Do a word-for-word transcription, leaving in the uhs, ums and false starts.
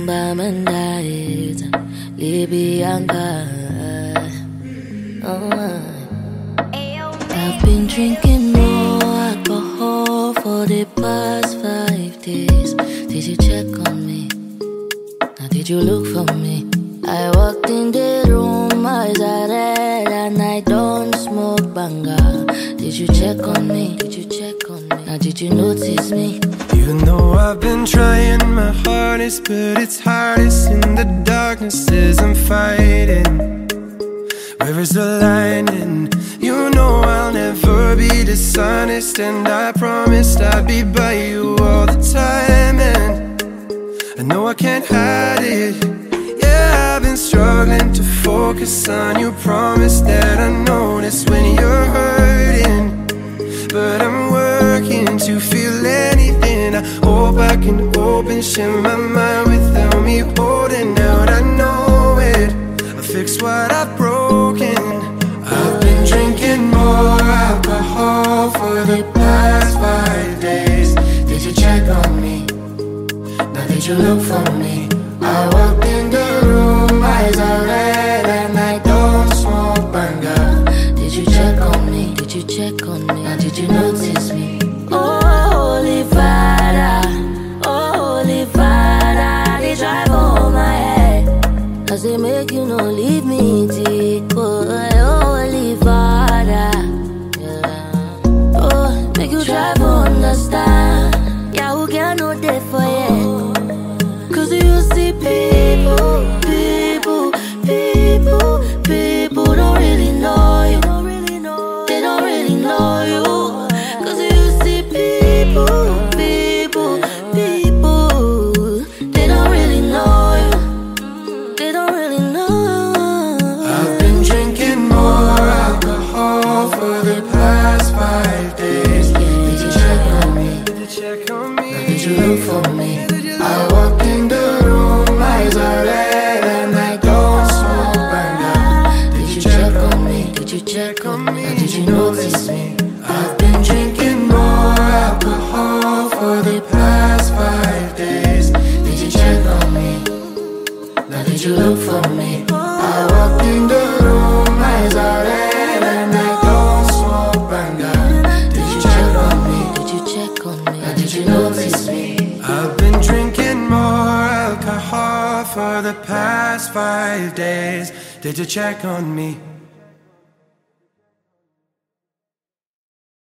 by my night, Libyanka. Oh, I've been drinking more alcohol for the past five days. Did you check on me? Now did you look for me? I walked in the room, eyes are red, and I don't smoke banga. Did you check on me? Did you check on me? Now did you notice me? Even though I've been trying my hardest, but it's hardest in the darknesses I'm fighting. Where is the lining? You know I'll never be dishonest, and I promised I'd be by you all the time. And I know I can't hide it. Yeah, I've been struggling to focus on you. Promise that I notice when you're hurting, but I'm working to feel anything. I hope I can open, share my mind without me holding out. I know it, I fix what I've broken. I've been drinking more alcohol for the past five days. Did you check on me? Now did you look for me? I walked in the room, eyes are red, and I don't smoke banga. Did you check on me? Did you check on me? Now did you notice me? Oh, Holy Father, oh, Holy Father, they drive over my head, cause they make you no leave me deep. Oh, Holy Father, yeah. Oh, make you try to understand. Yeah, who can know that for you? Cause you see people, people, people, people don't really know you. They don't really know you. Cause you see people, people, people, they don't really know you. They don't really know. I've been drinking more alcohol for the past five days. Did you check on me? Did you check on me? Now did you look for me? I walked in the room, eyes are red, and I don't smoke banga. Did you check on me? Did you check on me? Now did you notice me? I've been drinking more alcohol for the past five days. Did you check on me? Now did you look for me? I walked in the room, eyes are red, and I don't smoke banga. Did you check on me? Did you check on me? Now did you notice me? I've been drinking more alcohol for the past five days. Did you check on me?